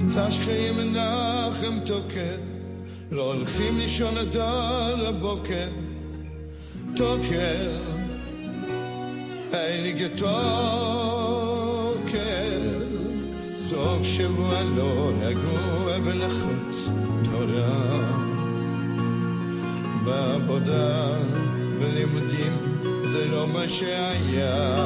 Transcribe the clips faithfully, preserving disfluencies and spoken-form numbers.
מוצ"ש חיים מנחם תוקר, לא הולכים לישון עד הבוקר. תוקר, הייליגה תוקר, סוף שבוע לא נגוע ולחוץ נורא. בעבודה ולימודים זה לא מה שהיה.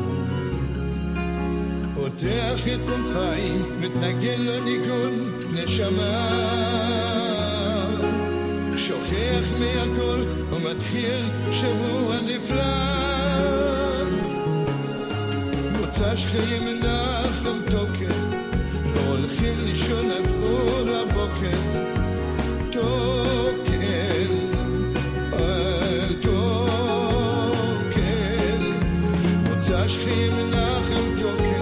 פותח את קונפי, מתנגן לניגון נשמה, שוכח מהכל ומתחיל שבוע נפלא. מוצ"ש חיים מנחם תוקר, לא הולכים לישון עד אור הבוקר. תוקר, תוקר, מוצ"ש חיים מנחם תוקר,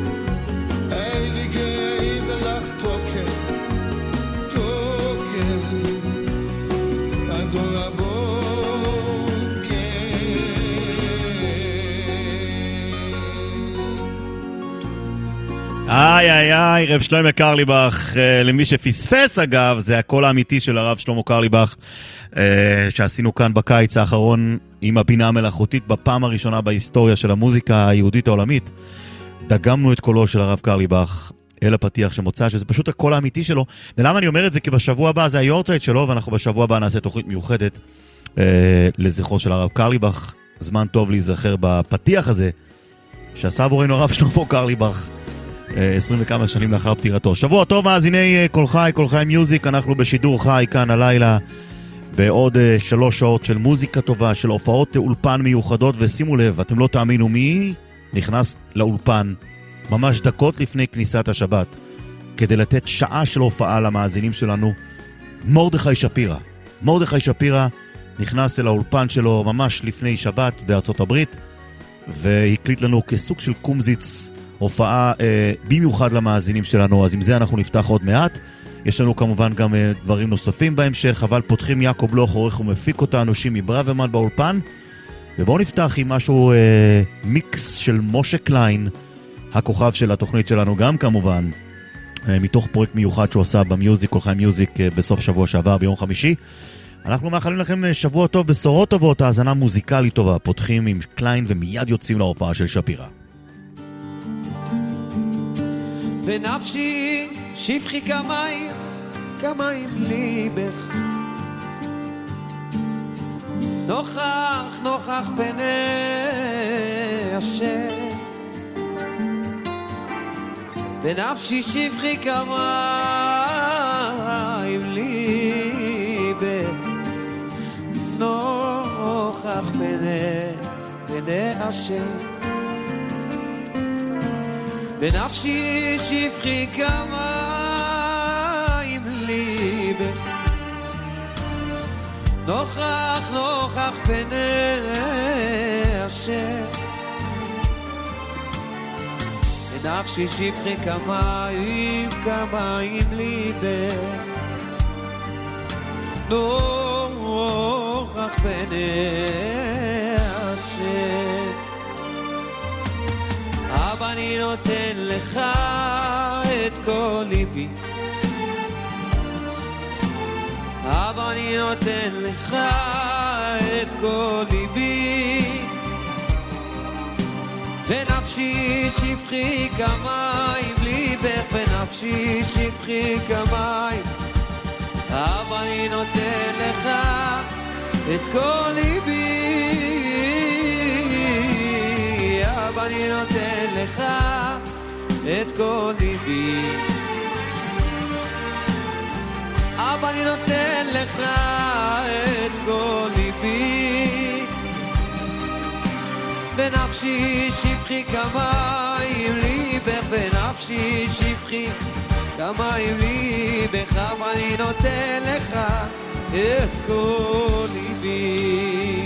איי איי איי, רב שלמה קרליבך, למי שפספס אגב, זה הקול האמיתי של הרב שלמה קרליבך, שעשינו כאן בקיץ האחרון עם הבינה המלאכותית, בפעם הראשונה בהיסטוריה של המוזיקה היהודית העולמית. דגמנו את קולו של הרב קרליבך אל הפתיח שמוצא, שזה פשוט הקול האמיתי שלו. ולמה אני אומר את זה? כי בשבוע הבא זה היורצייט שלו, ואנחנו בשבוע הבא נעשה תוכנית מיוחדת לזכרו של הרב קרליבך. זמן טוב להיזכר בפתיח הזה שעשה עבורנו הרב שלמה קרליבך עשרים וכמה שנים לאחר פטירתו. שבוע טוב מאזיני כל חי, כל חי מיוזיק. אנחנו בשידור חי כאן הלילה בעוד שלוש שעות של מוזיקה טובה, של הופעות אולפן מיוחדות. ושימו לב, אתם לא תאמינו מי נכנס לאולפן ממש דקות לפני כניסת השבת כדי לתת שעה של הופעה למאזינים שלנו. מרדכי שפירא. מרדכי שפירא נכנס אל האולפן שלו ממש לפני שבת בארצות הברית, והקליט לנו כסוג של קומזיץ הופעה אה, במיוחד למאזינים שלנו. אז עם זה אנחנו נפתח עוד מעט. יש לנו כמובן גם אה, דברים נוספים בהמשך, אבל פותחים יעקב בלוך, עורך ומפיק אותנו, שימי ברוורמן באולפן. ובואו נפתח עם משהו, אה, מיקס של משה קליין, הכוכב של התוכנית שלנו גם כמובן, אה, מתוך פרויקט מיוחד שהוא עשה במיוזיק, כל חי מיוזיק, אה, בסוף שבוע שעבר ביום חמישי. אנחנו מאחלים לכם שבוע טוב, בשורות טובות, האזנה מוזיקלית טובה. פותחים עם קליין ומיד יוצאים להופעה של שפירא. בנפשי שפכי כמים, כמים ליבך, נוכח נוכח פני השם. בנפשי שפכי כמים ליבך, נוכח פני פני השם. בנפשי שפכי כמים ליבך, נוכח נוכח פני השם. בנפשי שפכי כמים כמים ליבך, נוכח פני השם. אבא אני נותן לך את כל ליבי, אבא אני נותן לך את כל ליבי. ונפשי שפכי כמים ליבך, ונפשי שפכי כמים, אבא אני נותן לך את כל ליבי, אבא אני נותן לך את כל ליבי, אבא אני נותן לך את כל ליבי. בנפשי שפכי כמים ליבך, בנפשי שפכי כמים ליבך, אבא אני נותן לך את כל ליבי.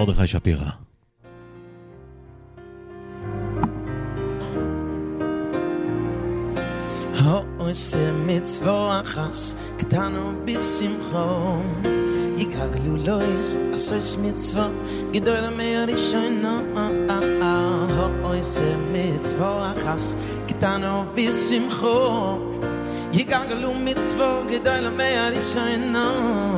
מרדכי שפירא. עושה מצווחס קטנו בשמחו יגגלו לויך עשוש מצווה גדול מהראשונה עושה מצווחס קטנו בשמחו יגגלו מצווה גדול מהראשונה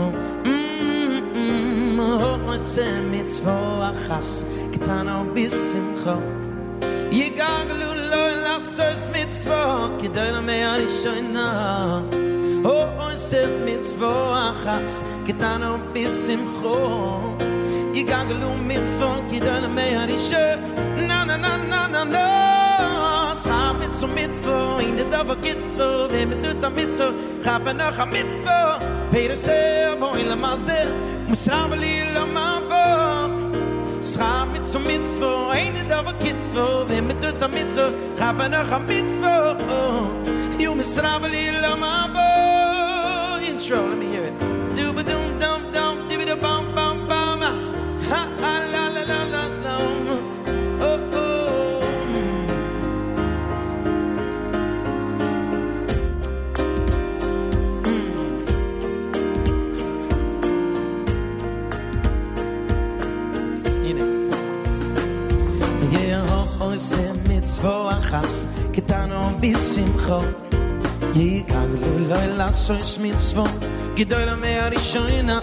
עושה מצווחס קטנו בשמחו יגגלו לעשות מצווה כדי למאה ראשונה או עושה מצווה אחס קטנו בשמחו יגגלו מצווה כדי למאה ראשונה נה נה נה נה נה שכר מצווה מצווה אין דדבר קיצווה ומתות המצווה חפנך המצווה פרסר בואי למעשר מוסרב לי למעבור שכר מצווה מצווה אין דדבר קיצווה ומתות המצווה חפנך המצווה יהיו מסרב לי למעבור intro, let me hear it do-ba-dum-dum-dum do-ba-da-bum-bum-bum ha-a-la-la-la-la-la עושה מצווה אחס קטנו בשמחו יגגלו לו לעשות מצווה גדול מהראשונה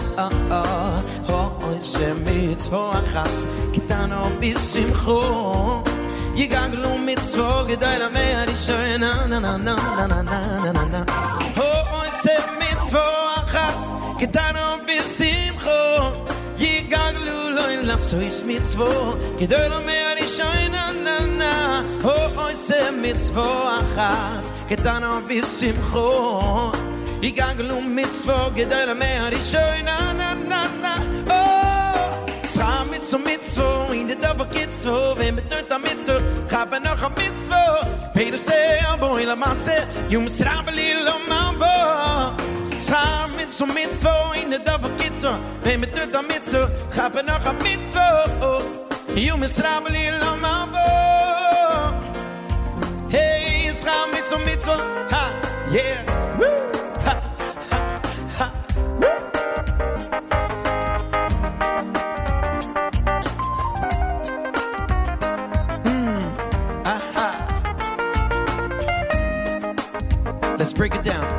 עושה מצווה אחס קטנו בשמחו יגגלו מצווה גדול מהראשונה נה נה נה נה נה נה נה עושה מצווה אחס קטנו בשמחו יגגלו לו לעשות מצווה גדול מהראשונה נה נה עושה מצווה אחס קטנו בשמחו יגגלו מצווה גדול מהראשונה נה נה נה שכר מצווה מצווה אין דדבר קיצווה ומתות המצווה חפנך המצווה פרסר בואי למעשר יהיו מסרב לי למעבור שכר מצווה מצווה אין דדבר קיצווה ומתות המצווה חפנך המצווה יהיו מסרב לי למעבור היי שכר מצווה מצווה ha yeah woo ha ha ha woo mm aha let's break it down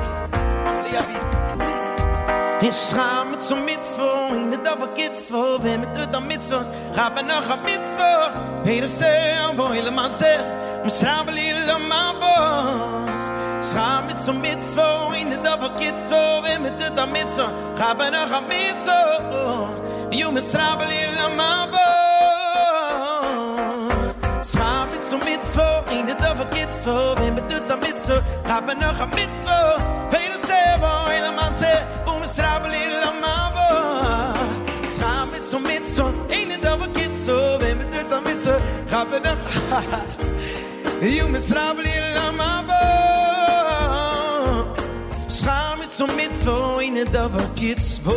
שכר מצווה מצווה אין דדבר קיצווה ומתות המצווה חפנך המצווה פרסר בואי למעשר מסרב לי למעבור שכר מצווה מצווה אין דדבר קיצווה ומתות המצווה חפנך המצווה יהיו מסרב לי למעבור שכר מצווה מצווה אין דדבר קיצווה ומתות המצווה חפנך המצווה פרסר בואי למעשר מסרב לי למעבור שכר מצווה מצווה אין דדבר קיצווה ומתות המצווה חפנך יהיו מסרב לי למעבור שכר מצווה מצווה אין דדבר קיצווה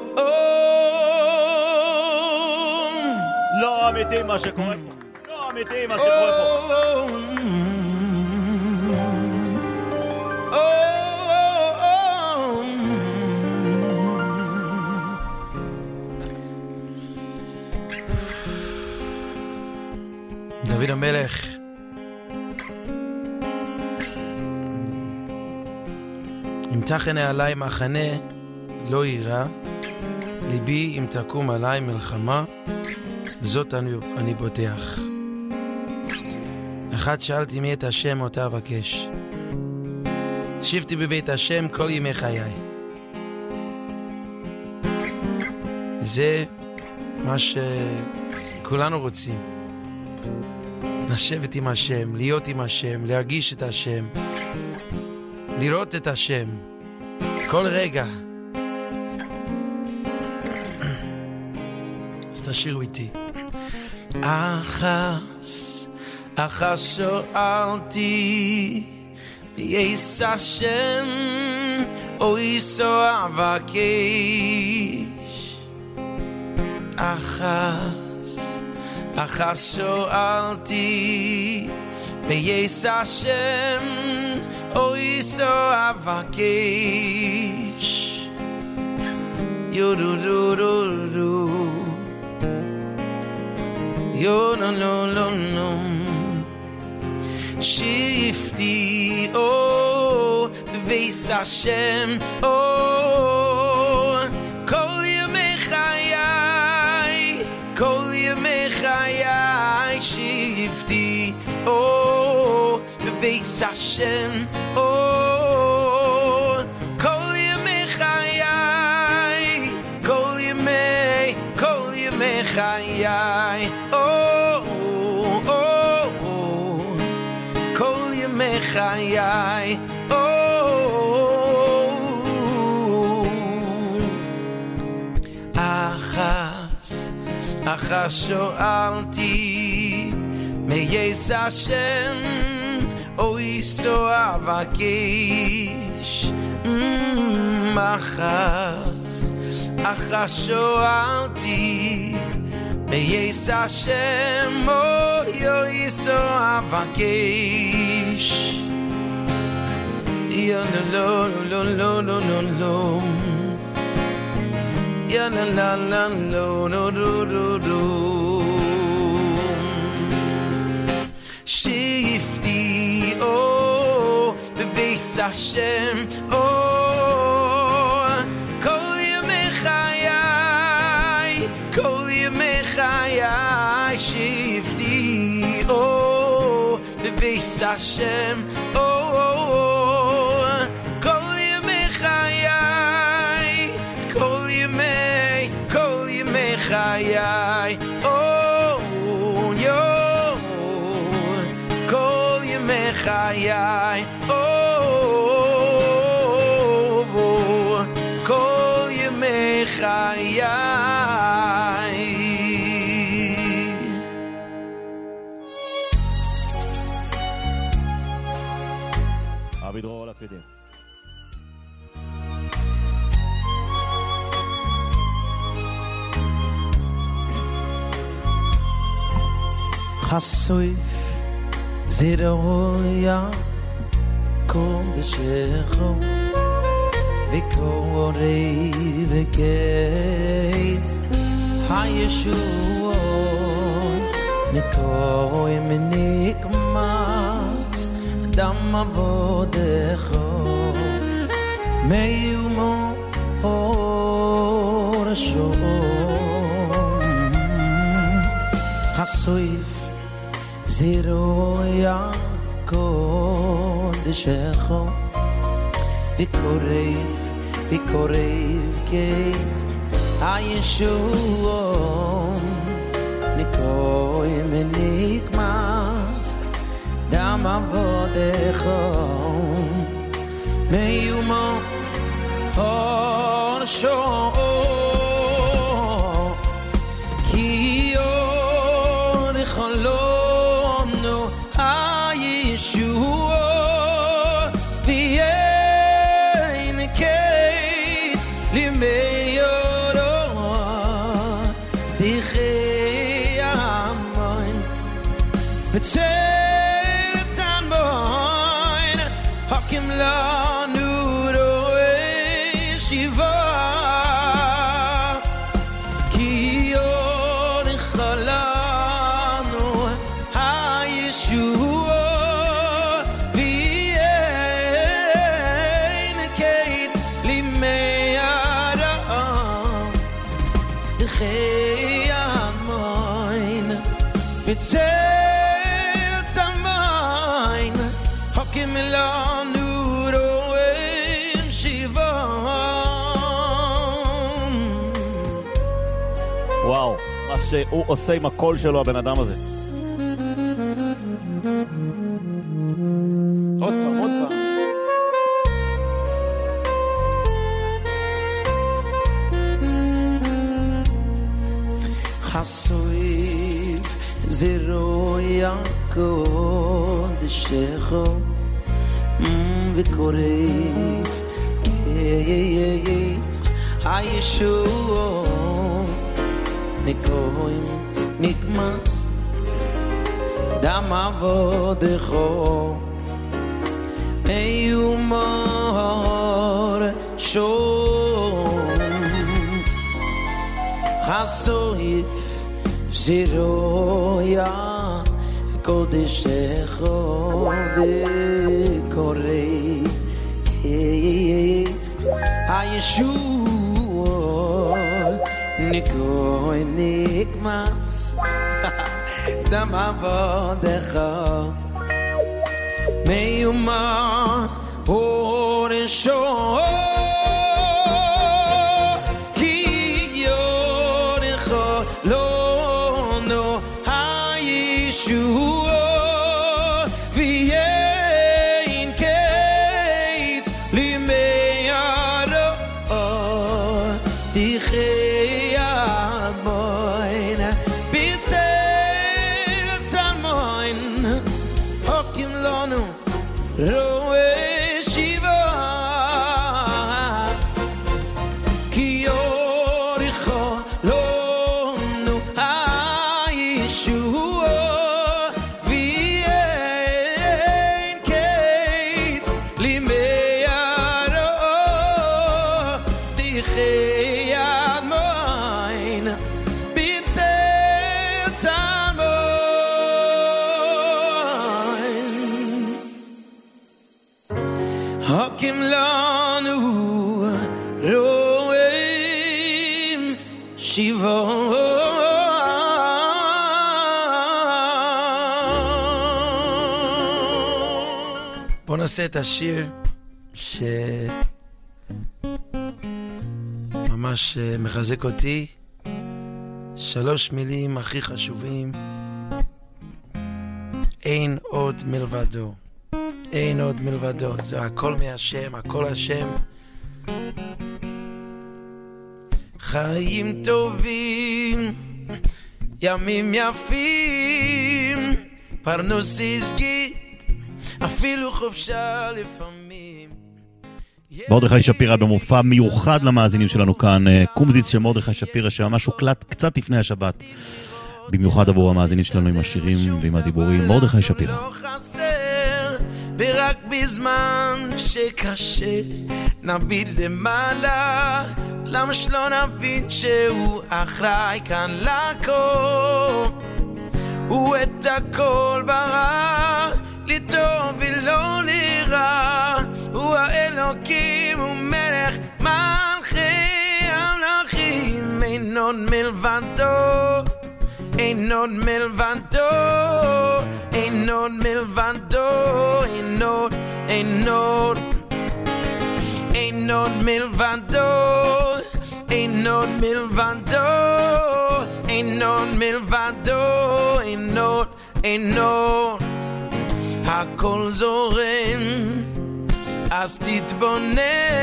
לא אמיתי מה שקורה פה לא אמיתי מה שקורה פה דוד המלך ימתח עיני עלי מחנה לא יירא ליבי אם תקום עלי מלחמה וזאת אני, אני בוטח אחד שאלתי מי את השם אותה אבקש שבתי בבית השם כל ימי חיי זה מה שכולנו רוצים לשבת עם השם, להיות עם השם, להרגיש את השם, לראות את השם, כל רגע. אז תשירו איתי. אחס, אחס שאלתי, יש השם, או יסוע אבקש. אחס אחס שאלתי מייס השם אוי סו אבקש יו דו דו דו דו יו נו נו נו נו שיפטי או בבייס השם או כל ימי חיי כל ימי חיי שיפטי או בבייס השם או כל ימי חיי כל ימי כל ימי חיי או כל ימי חיי אחס אחס שאלתי מייס השם אוי סו אבקש אחס אחס שאלתי מייס השם אוי אוי סו אבקש יא לא לא לא לא לא לא יא la la la lo no do do do shifty oh bebeis Hashem oh kol yemei chayai kol yemei chayai shifty oh bebeis Hashem oh kol yemei chayai kol yemei kol yemei chayai oh yo kol yemei chayai oh kol yemei chayai אבידרור לקדם חסוי זירויה קודשךו וקורי וגית הישוע נקוי מנקמס דם עבודךו מיומו אור השום חסוי זירויה קודשךו וקורב וקורב גית הישוע נקוי מנקמס דם עבודךו מיומו אור השום כי אור חלומנו הישוע ואין קץ לימי אורו דחי המון בצל צנבון הקים לנו רואי שיבה כי אור חלנו הישוע ואין קץ לימי אדם דחי המון בצל צנבון הקים לנו רואי שיבה וואו, מה שהוא עושה עם הקול שלו הבן אדם הזה עוד פעם, עוד פעם חסוי זירויה קודשךו וקורב גית הישוע nikoim nikmas dam avodecho eyumor shom chasoif ziroya kodeshecho vekorei ketz hayeshuo nikoim nikmas dam avodecho meyuma oresho ki yorecho lo no hayeshu viein kate limeyaro dicheyad moin bitzel tzamoin hokim lonu roe shiva ki yoricho lo nu hayeshu viein kate limeyaro dicheyad moin bitzel tzamoin Hakim lanu roem shiva בוא נעשה את השיר שממש מחזק אותי. שלוש מילים הכי חשובים: אין עוד מלבדו. אין עוד מלבדו. זה הכל מהשם, הכל השם. חיים טובים, ימים יפים, פרנוס הסגית, אפילו חופשה לפעמים. מרדכי שפירא במופע מיוחד למאזינים שלנו כאן, קומזיץ של מרדכי שפירא שממש הוקלט קצת לפני השבת, במיוחד עבור המאזינים שלנו עם השירים ועם הדיבורים. מרדכי שפירא. ורק בזמן שקשה נביט למעלה, למה שלא נבין שהוא אחראי כאן לכל, הוא את הכל ברא לטוב ולא לרע, הוא האלוקים, הוא מלך מלכי המלכים, אין עוד מלבדו, אין עוד מלבדו, אין עוד מלבדו, אין עוד, אין עוד, אין עוד מלבדו, אין עוד מלבדו, אין עוד מלבדו, אין עוד, אין עוד, הכל זורם, אז תתבונן,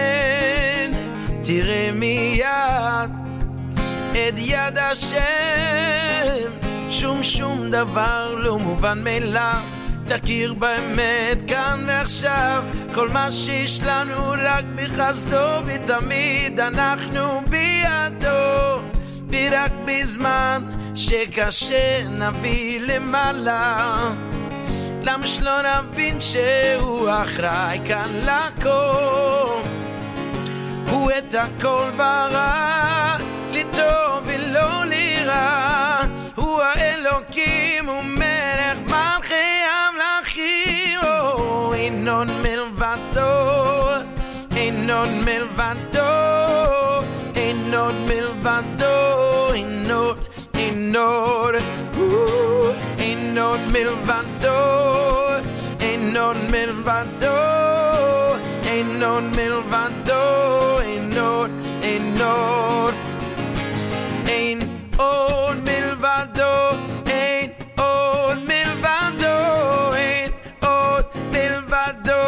תראה מיד את יד השם, שום שום דבר לא מובן מאליו, תכיר באמת כאן ועכשיו, כל מה שיש לנו רק בחסדו, ותמיד אנחנו בידו, ורק בזמן שקשה נביא למעלה, למה שלא נבין שהוא אחראי כאן לכל, הוא את הכל ברא לטוב ולא לרע, הוא האלוקים, הוא מלך מלכי המלכים, אין עוד מלבדו, אין עוד מלבדו, אין עוד מלבדו, אין עוד, אין עוד, אין עוד מלבדו, אין עוד מלבדו, אין עוד מלבדו, אין עוד, אין עוד, אין עוד מלבדו, אין עוד מלבדו, אין עוד מלבדו,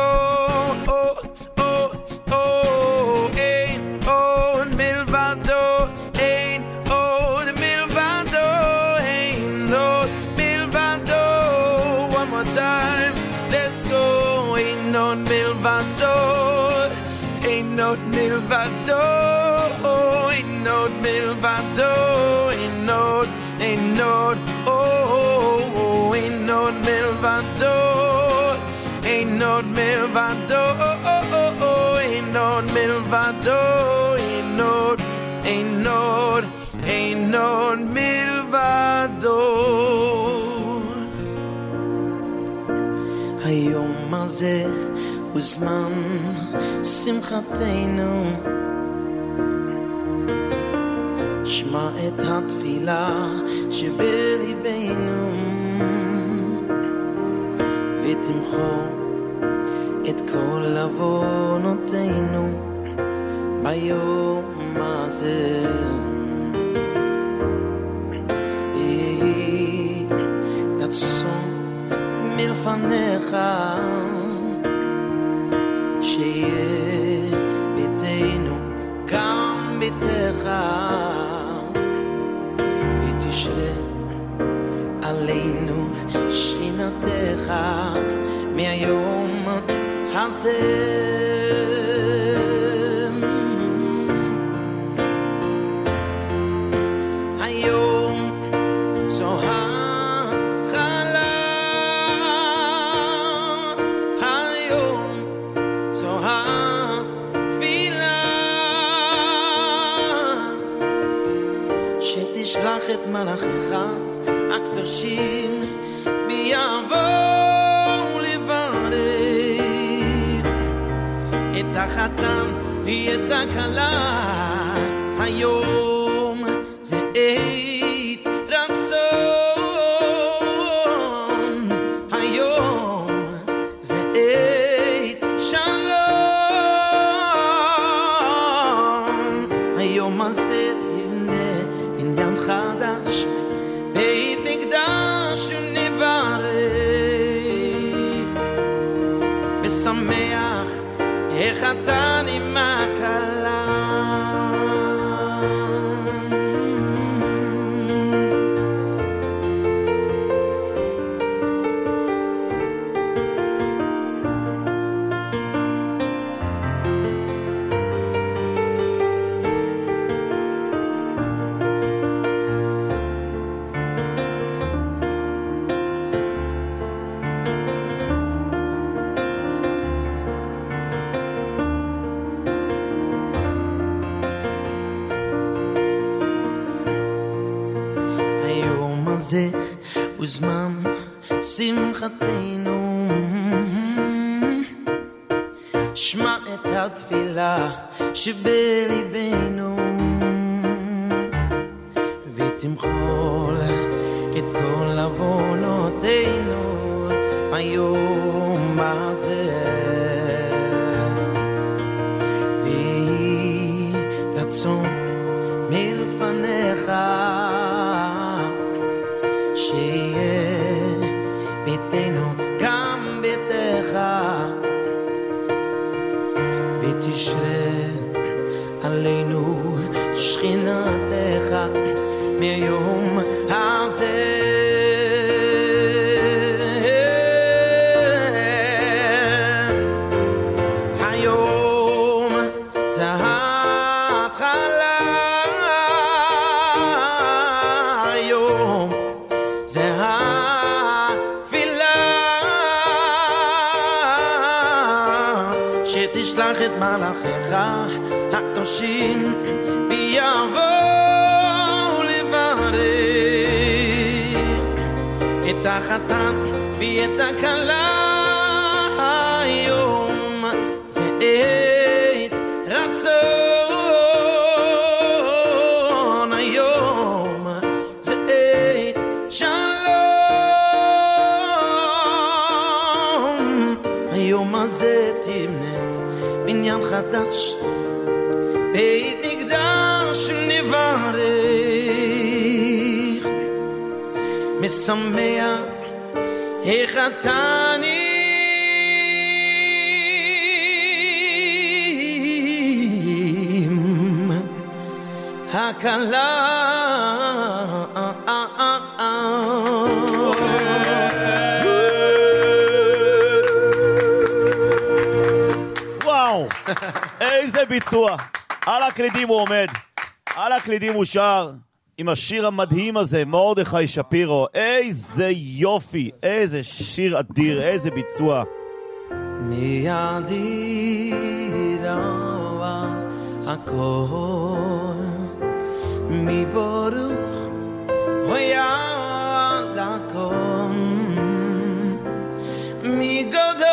אין עוד מלבדו, אין עוד מלבדו, אין עוד מלבדו. One more time, let's go. אין עוד מלבדו, אין עוד מלבדו, אין עוד מלבדו, אין אין עוד, אין עוד, או, אין עוד מלבדו, אין עוד מלבדו, אין עוד מלבדו, אין עוד, אין עוד, אין עוד מלבדו. היום הזה הוא זמן שמחתנו, שמע את התפילה שבליבנו ותמחו את כל עוונותינו ביום הזה. יהי רצון מלפניך שיהיה ביתנו גם ביתך, ותשרה עלינו שכינתך מהיום הזה. היום זו החלה, היום זו התפילה, שתשלח את מלאכיך הקדושים ביבואו לברך את החתן ואת הכלה. היום זה עת רצון, היום זה עת שלום. היום הזה תבנה בניין חדש, בית מקדש ונברך ושמח החתן עם הכלה. זה הוא זמן שמחתנו, שמע את התפילה שבליבנו ותמחול את כל עוונותינו ביום הזה. ויהי רצון מלפניך שיהיה ביתנו גם ביתך, ותשרה עלינו שכינתך מהיום הזה. היום זה ההתחלה, היום זה התפילה, שתשלח את מלאכיך הקדושים ביבואו לברך את החתן ואת הכלה. היום זה עת רצון, היום זה עת שלום. היום הזה תבנה בניין חדש, בית מקדש נברך משמח החתן עם הכלה. וואו, איזה ביצוע. על הקלידים הוא עומד, על הקלידים הוא שר, עם השיר המדהים הזה, מרדכי שפירו. איזה יופי, איזה שיר אדיר, איזה ביצוע. מי אדיר על הכל, מי ברוך היה על הכל, מי גדול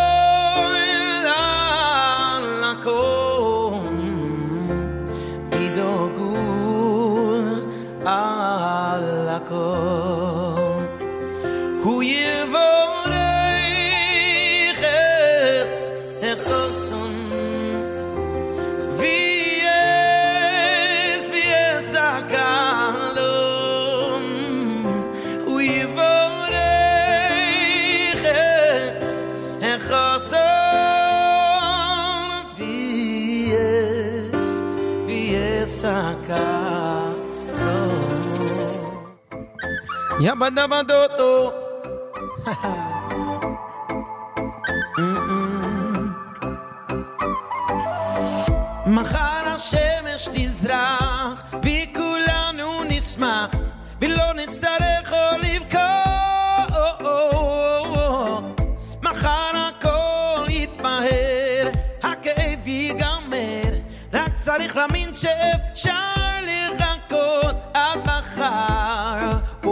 על הכל, מי דוגול על הכל, הוא יבורך את החוסן ויש ויש הקלון, הוא יבורך את החוסן ויש ויש הקלון. יא בדבדותו מחר השמש תזרח וכולנו נשמח ולא נצטרך לבכות, מחר הכל יתמהר, הכאב ייגמר, רק צריך להאמין שאפשר לחכות עד מחר.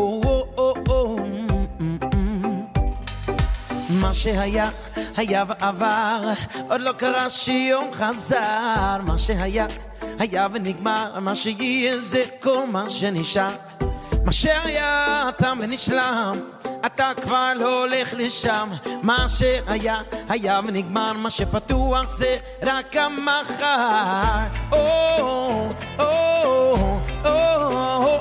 מה שהיה היה ועבר, עוד לא קרה שיום חזר, מה שהיה היה ונגמר, מה שיהיה זה כל מה שנשאר, מה שהיה תם ונשלם, אתה כבר לא הולך לשם, מה שהיה היה ונגמר, מה שפתוח זה רק המחר. או או או או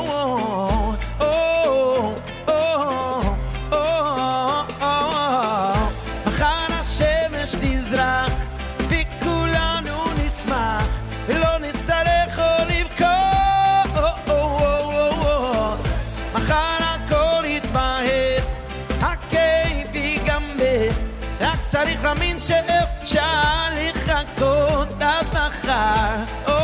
תזרח וכולנו נשמח ולא נצטרך לבכות, מחר הכל יתמהר, הכאב ייגמר, רק צריך להאמין שאפשר לחכות עד מחר.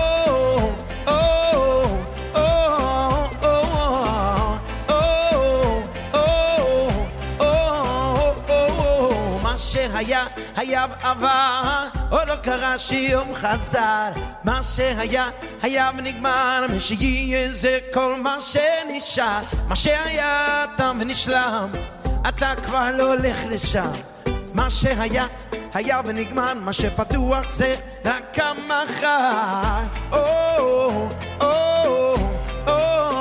שהיה היה עבר, עוד לא קרה שיום חזר, מה שהיה היה ונגמר, מה שיהיה זה כל מה שנשאר, מה שהיה תם ונשלם, אתה כבר לא הולך לשם, מה שהיה היה ונגמר, מה שפתוח זה רק המחר. או או או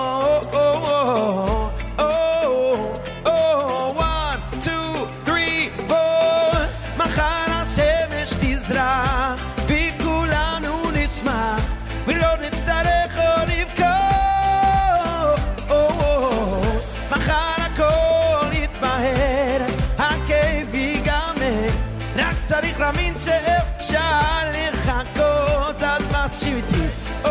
וכולנו נשמח ולא נצטרך לבכות, מחר הכל יתמהר, הכאב ייגמר, רק צריך להאמין שאפשר לחכות עד מה שיביתי.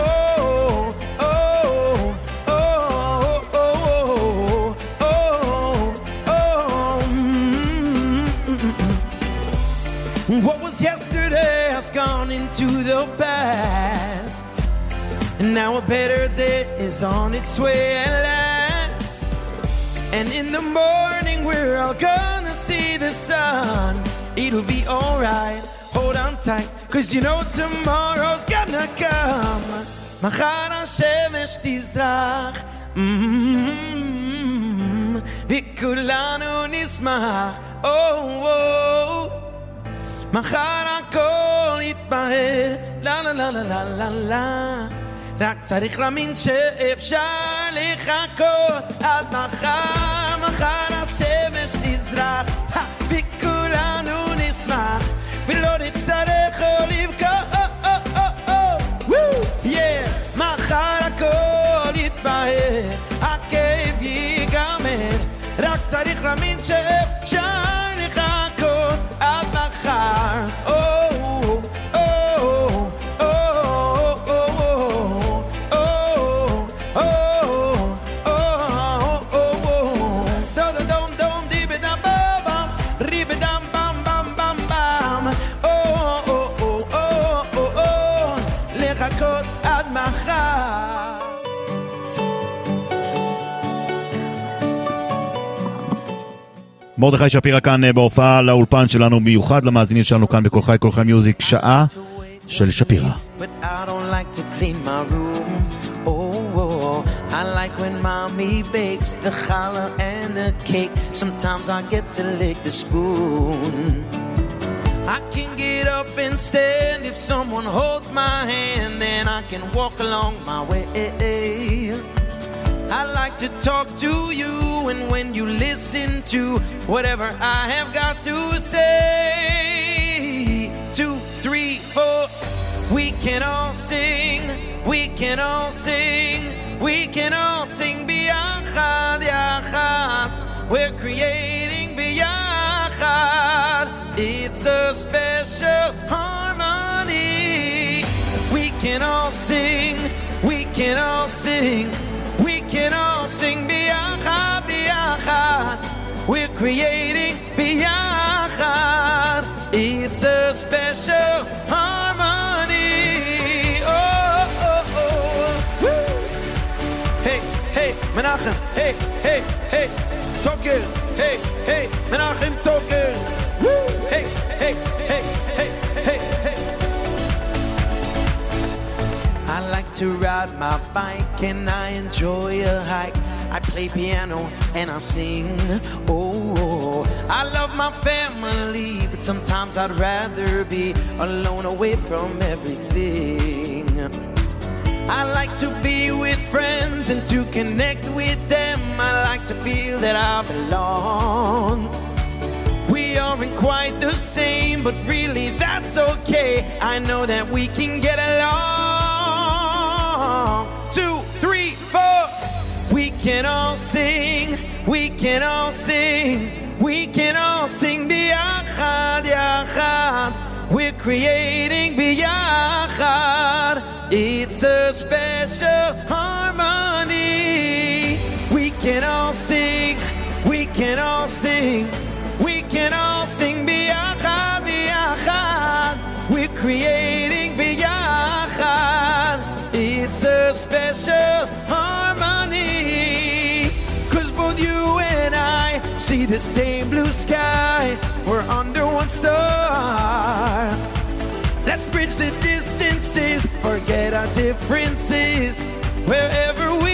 What was yesterday has gone into the past, and now a better day is on its way at last. And in the morning we're all gonna see the sun. It'll be alright, hold on tight, cause you know tomorrow's gonna come. מחר השמש תזרח וכולנו נשמח, מחר הכל יתמהר, לה לה לה לה לה לה לה, רק צריך להאמין שאפשר לחכות עד מחר. מחר השמש תזרח וכולנו נשמח ולא נצטרך לבכות, מחר הכל יתמהר, הכאב ייגמר, רק צריך להאמין שאפשר לחכות עד מחר. לחכות עד מחר. מרדכי שפירא כאן בהופעה לאולפן שלנו מיוחד למאזינים שלנו כאן בכל חי כל חי מיוזיק, שעה של שפירא. But I don't like to clean my room. Oh, oh, I like when mommy bakes the challah and the cake. Sometimes I get to lick the spoon. I can get up and stand if someone holds my hand, then I can walk along my way. I like to talk to you, and when you listen to whatever I have got to say. Two, three, four. We can all sing, we can all sing, we can all sing biyachad, yachad. We're creating biyachad. It's a special harmony. We can all sing, we can all sing, we can all sing biyachad, biyachad. We're creating biyachad. It's a special harmony. Oh, oh, oh. Woo. Hey, hey, Menachem. Hey, hey, hey, Toker. Hey, hey, Menachem Toker. Woo. Hey, hey, hey, hey, hey, hey. I like to ride my bike and I enjoy a hike. I play piano and I sing. Oh, I love my family, but sometimes I'd rather be alone, away from everything. I like to be with friends and to connect with them. I like to feel that I belong. We aren't quite the same, but really that's okay. I know that we can get along. Two, three, four. We can all sing, we can all sing, we can all sing biyachad, yachad. We're creating biyachad. It's a special harmony. We can all sing, we can all sing, we can all sing biyachad, biyachad. We're creating biyachad. It's a special harmony. Cause both you and I see the same blue sky. We're under one star. Let's bridge the distances, forget our differences, wherever we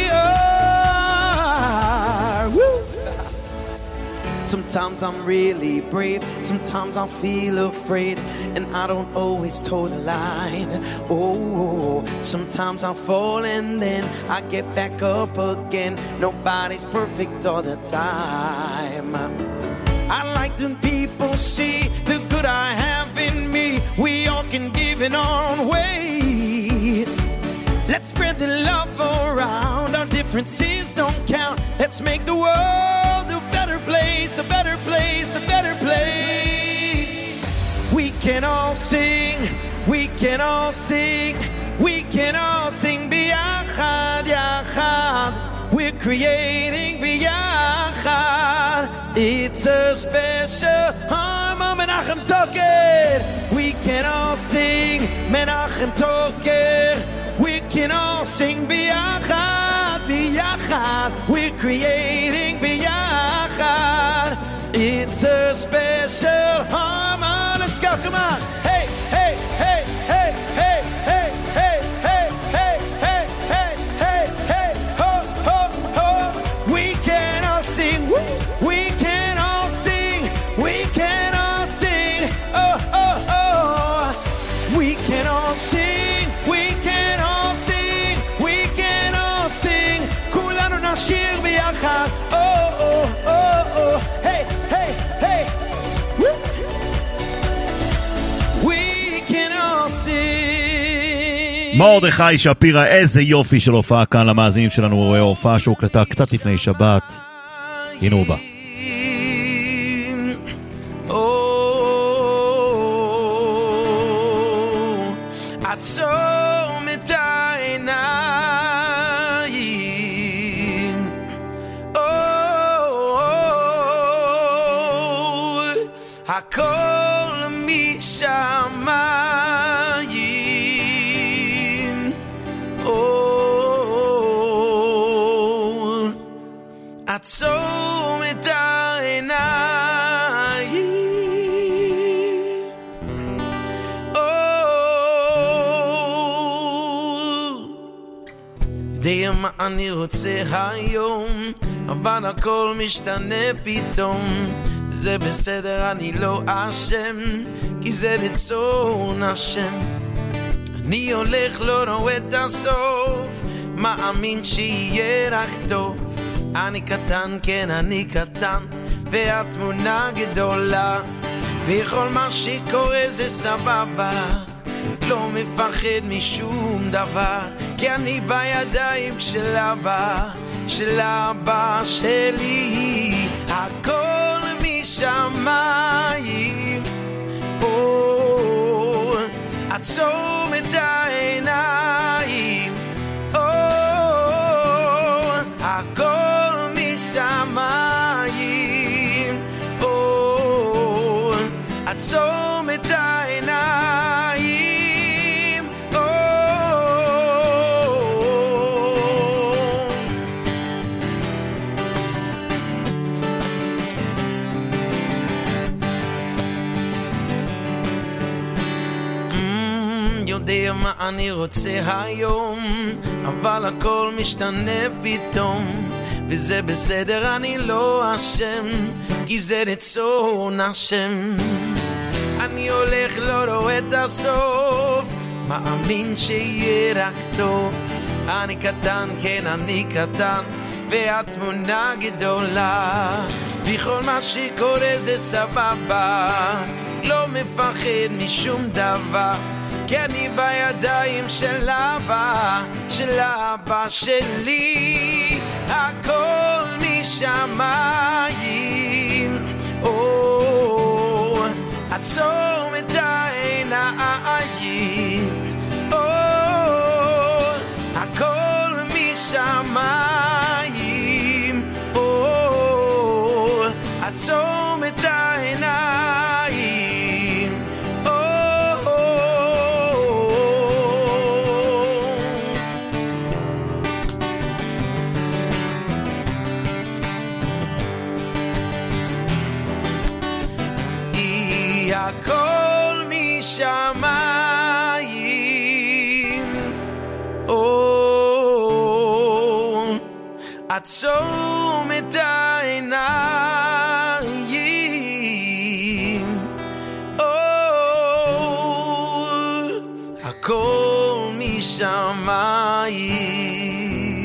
are. Woo! Sometimes I'm really brave, sometimes I feel afraid, and I don't always toe the line. Oh, sometimes I fall and then I get back up again. Nobody's perfect all the time. I like when people see the good I have in me. We all can give in our own way. Let's spread the love around. Our differences don't count. Let's make the world a better place, a better place, a better place. We can all sing, we can all sing, we can all sing biyachad, yachad. We're creating biyachad. It's a special harmony. Menachem Toker. We can all sing Menachem Toker. We can all sing biyachad, biyachad. We're creating biyachad. It's a special harmony. Let's go, come on. Hey, hey, hey, hey, hey, hey, hey, hey, hey, hey, hey, hey, hey, ho, ho, ho. We can all sing. Woo. We can all sing. We can all sing. Oh, oh, oh. We can all sing. We can all sing. We can all sing. Kulanu nashir biyachad. Oh, oh, oh, oh. Hey, hey, hey. Woo. We can all sing. מרדכי שפירא, איזה יופי של הופעה כאן למאזינים שלנו, הופעה שהוקלטה קצת לפני שבת. הנה הוא בא. עצום את העיניים, הכל משמיים. עצום את העיניים יודע מה אני רוצה היום, אבל הכל משתנה פתאום. זה בסדר, אני לא אשם, כי זה רצון השם. אני הולך לא רואה את הסוף, מאמין שיהיה רק טוב. אני קטן, כן אני קטן, והתמונה גדולה, וכל מה שקורה זה סבבה. לא מפחד משום דבר, כי אני בידיים של אבא, של אבא שלי. הכל משמיים, או עצום את העיניים, או הכל משמיים, או עצום את העיניים, או יודע מה אני רוצה היום, אבל הכל משתנה פתאום, וזה בסדר, אני לא אשם, כי זה רצון השם. אני הולך לא רואה את הסוף, מאמין שיהיה רק טוב. אני קטן, כן אני קטן, והתמונה גדולה, וכל מה שקורה זה סבבה. לא מפחד משום דבר, כי אני בידיים של אבא, של אבא שלי. הכל משמיים, או עצום את העיניים, או הכל משמיים, או עצום את העיניים, או הכל משמיים, או עצום את העיניים, או הכל משמיים.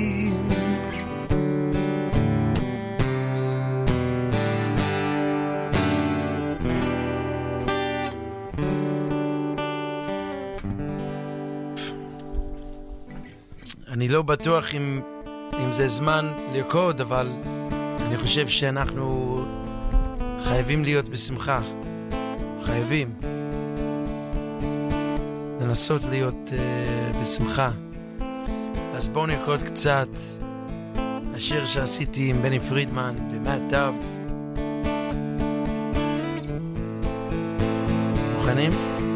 אני לא בטוח אם, אם זה זמן לרקוד, אבל אני חושב שאנחנו חייבים להיות בשמחה. חייבים לנסות להיות uh, בשמחה. אז בואו נרקוד קצת השיר שעשיתי עם בני פרידמן ומאט דאב. מוכנים?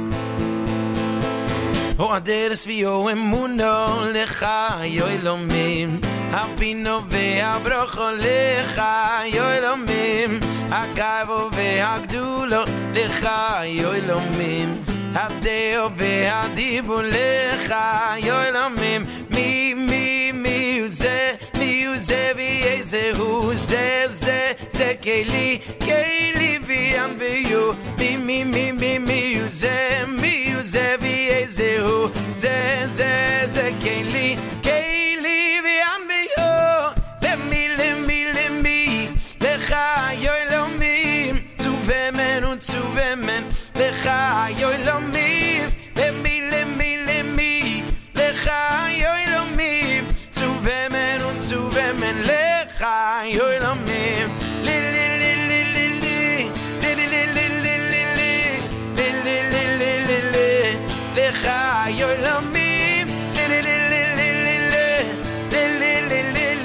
אוהדרס ויו אמונו לך יו אלומים, הפינו והברוכו לך יו אלומים, הכבוד והגדולו לך יו אלומים, הדאו והדיבו לך יו אלומים. מי מי מי הוא זה, מי הוא זה ואיזה הוא זה, זה זה כלי כלי ויאן ויו. מי מי מי מי מי הוא זה, מי הוא זה ואיזה הוא זה, זה זה כלי כלי ויאן ויו. למי למי למי לך יו אלומים, צובמן וצובמן לך יו אלומים. למי למי למי לך יו אלומים, צובמן וצובמן לך יו אלומים. לי לי לי לי לי לי לי לי לי לי לי לי לי לי לי לך יו אלומים. לי לי לי לי לי לי לי לי לי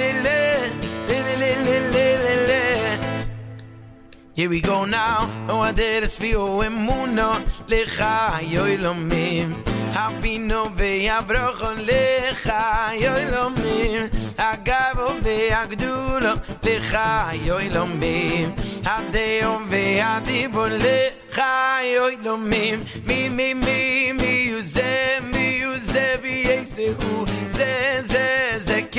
לי לי לי. Here we go now. Oh, I did this for you and Muno. Lecha yoilomim. Hapino ve'abrochon lecha yoilomim. Agavo ve'agdulo lecha yoilomim. Hadeo ve'adivo lecha yoilomim. Mi mi mi mi yuze mi yuze v'yesehu ze ze ze